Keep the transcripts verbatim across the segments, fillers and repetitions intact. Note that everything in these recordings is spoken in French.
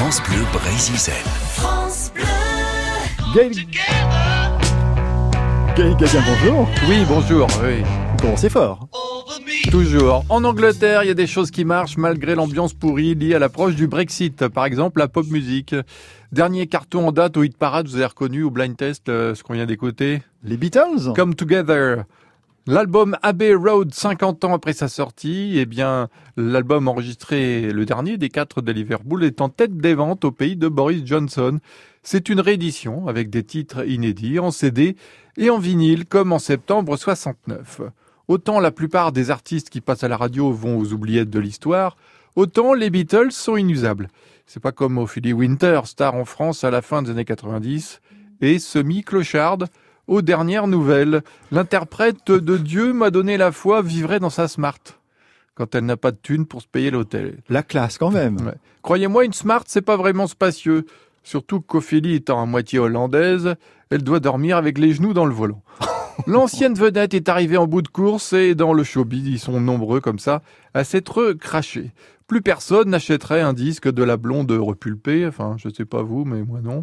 France Bleu Brésil. France Bleu. Gaël... Gaël Gagin, bonjour. Oui, bonjour, oui. Bon, c'est fort. Toujours. En Angleterre, il y a des choses qui marchent malgré l'ambiance pourrie liée à l'approche du Brexit. Par exemple, la pop music. Dernier carton en date au hit parade, vous avez reconnu au blind test euh, ce qu'on vient d'écouter. Les Beatles. Come Together. L'album Abbey Road, cinquante ans après sa sortie, eh bien, l'album enregistré le dernier des quatre de Liverpool est en tête des ventes au pays de Boris Johnson. C'est une réédition avec des titres inédits en C D et en vinyle comme en septembre soixante-neuf. Autant la plupart des artistes qui passent à la radio vont aux oubliettes de l'histoire, autant les Beatles sont inusables. C'est pas comme Ophélie Winter, star en France à la fin des années quatre-vingt-dix, et semi-clocharde. Aux dernières nouvelles, l'interprète de Dieu m'a donné la foi vivrait dans sa Smart, quand elle n'a pas de thune pour se payer l'hôtel. La classe quand même. Ouais. Croyez-moi, une Smart, c'est pas vraiment spacieux. Surtout qu'Ophélie étant à moitié hollandaise, elle doit dormir avec les genoux dans le volant. L'ancienne vedette est arrivée en bout de course et dans le showbiz, ils sont nombreux comme ça à s'être crachés. Plus personne n'achèterait un disque de la blonde repulpée, enfin je sais pas vous, mais moi non.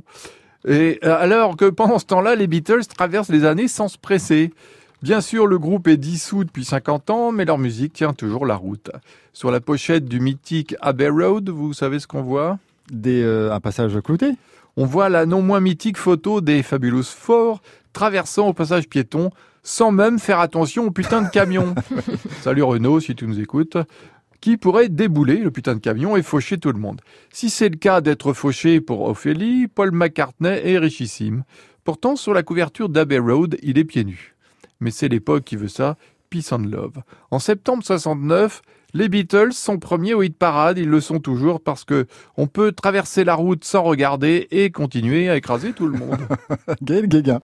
Et alors que pendant ce temps-là, les Beatles traversent les années sans se presser. Bien sûr, le groupe est dissous depuis cinquante ans, mais leur musique tient toujours la route. Sur la pochette du mythique Abbey Road, vous savez ce qu'on voit ? Des, euh, un passage clouté. On voit la non moins mythique photo des Fabulous Four traversant au passage piéton sans même faire attention au putain de camion. Salut Renaud, si tu nous écoutes. Qui pourrait débouler le putain de camion et faucher tout le monde. Si c'est le cas d'être fauché pour Ophélie, Paul McCartney est richissime. Pourtant, sur la couverture d'Abbey Road, il est pieds nus. Mais c'est l'époque qui veut ça, peace and love. En septembre soixante-neuf, les Beatles sont premiers au hit parade, ils le sont toujours parce que on peut traverser la route sans regarder et continuer à écraser tout le monde. Gaël Guéguin.